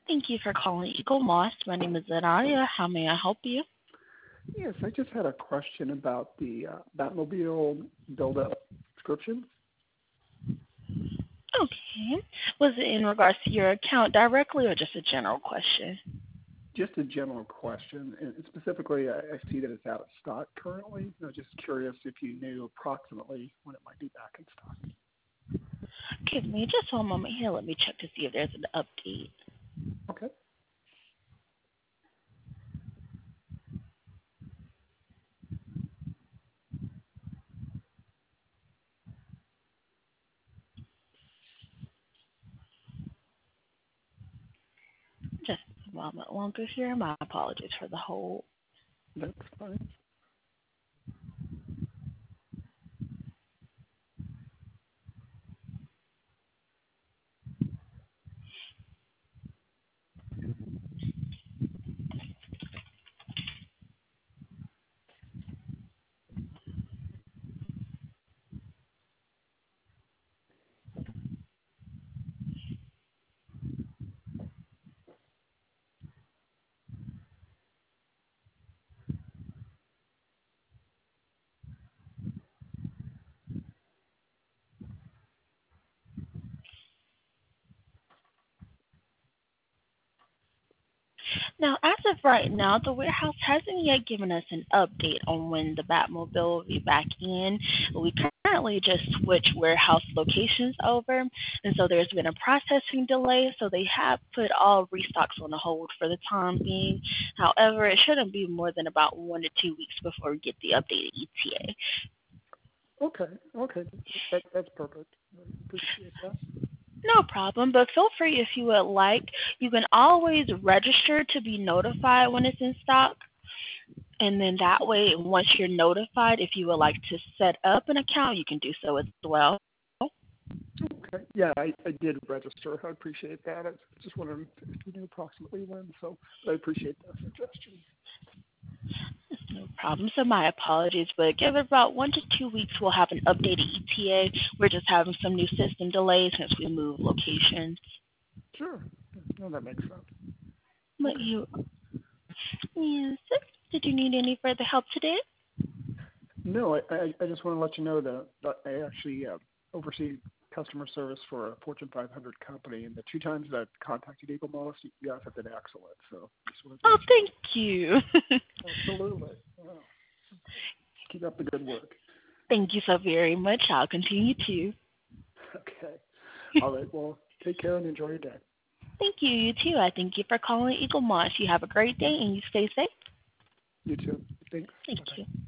Thank you for calling Eagle Moss. My name is Anaria. How may I help you? Yes, I just had a question about the Batmobile build-up subscription. Okay. Was it in regards to your account directly or just a general question? Just a general question, and specifically, I see that it's out of stock currently. I was just curious if you knew approximately when it might be back in stock. Give me just one moment here. Let me check to see if there's an update. Okay. Just a moment longer here. My apologies for the hold. That's fine. Now, as of right now, the warehouse hasn't yet given us an update on when the Batmobile will be back in. We currently just switched warehouse locations over, and so there's been a processing delay, so they have put all restocks on hold for the time being. However, it shouldn't be more than about 1 to 2 weeks before we get the updated ETA. Okay. That's perfect. I appreciate that. No problem, but feel free if you would like. You can always register to be notified when it's in stock. And then that way, once you're notified, if you would like to set up an account, you can do so as well. Okay. Yeah, I did register. I appreciate that. I was just wondering if you knew approximately when, so I appreciate that suggestion. No problem. So my apologies, but give it about 1 to 2 weeks. We'll have an updated ETA. We're just having some new system delays since we moved locations. Sure. No, that makes sense. But Okay. yes. Did you need any further help today? No, I just want to let you know that I actually oversee customer service for a Fortune 500 company, and the two times that I've contacted Eagle Moss, you guys have been excellent. So just wanted to Oh, let you thank know. you. Absolutely. Wow. Keep up the good work. Thank you so very much. I'll continue to. Okay. All right. Well, take care and enjoy your day. Thank you. You too. I thank you for calling Eagle Moss. You have a great day and you stay safe. You too. Thanks. Thank Bye-bye. you.